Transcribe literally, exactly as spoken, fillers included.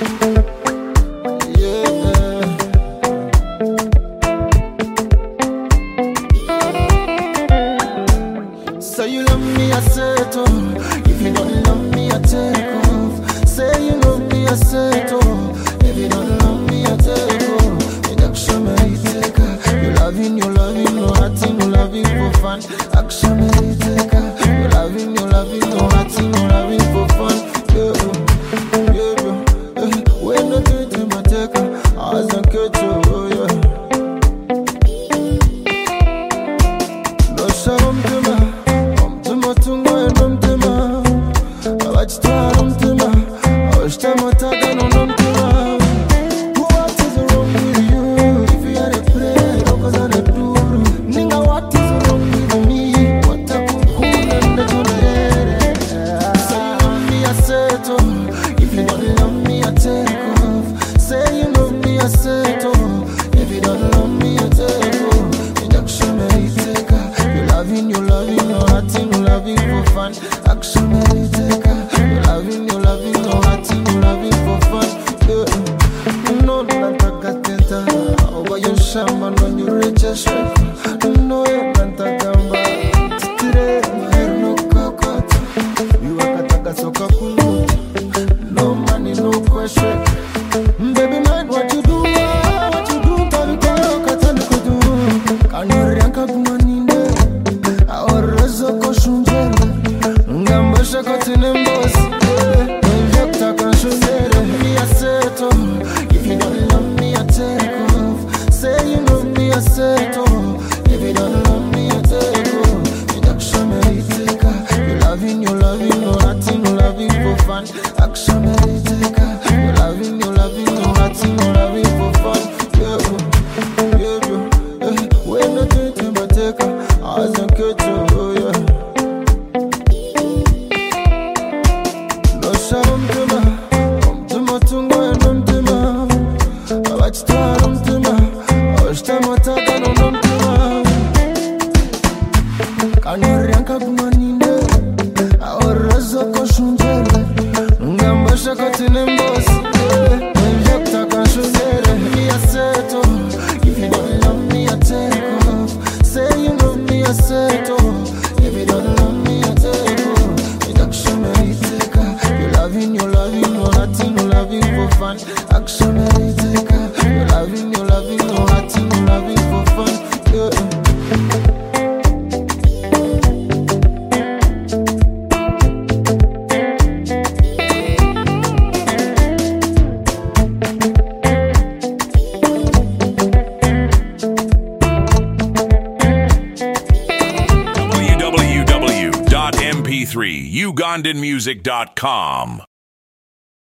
So you love me, I said oh. If you don't love me, I take off. Say you love me, I said oh. If you don't love me, I take off. In action, I take her. You loving, you loving, no hearting, no loving for fun. Action, I take her. You loving, you loving, no hearting, no loving for fun. Yeah, yeah, yeah. When the day I take her, I was a kid, oh yeah. No shalom to me. What is wrong with you? If you had a prayer, cause I do. Nigga, what is wrong with me? What a cool and the good. Say you love me, I said oh. If you don't love me, I take off. Say you love me, I said oh. If you don't love me, I take off. In action, I take her. You loving, you loving, no hearting, you loving for fun. Action, I take her. You loving, you loving, no hearting, you loving for fun. Yeah. You know that I got it. Over your shaman when you reach a strength. You know that I got today, my hair no cocotte. You are Kataka Sokaku. No money, no question. Baby, mind what you do. What you do, Tabi Kataka do. Can you rank up money? Our Razoko Shunjere. Ngambasha Kotinembos. Injecta Kanshunere. Me, I said oh. If you don't love me, I take off. Say you love me, I said oh. If you don't love me, I take off. In action, I take her. You loving, you loving, no hearting, no loving for fun. Action, I take her. You loving, you loving, no hearting, no loving for fun. Yeah, yeah, yeah. When the day I take her, I was a kid, oh yeah. No shalom to me. Kanurianka kumaninde Aorazo koshunjere Ngambasha kotinembos Injecta kanshunjere Me I said oh. If you don't love me I take off. Say you love me I said oh. If you don't love me I take off. In action I take her. You loving, you loving, no hearting, no loving for fun. Action I take her. You loving, you loving, no hearting, no loving for fun. Yeah. w w w dot m p three ugandan music dot com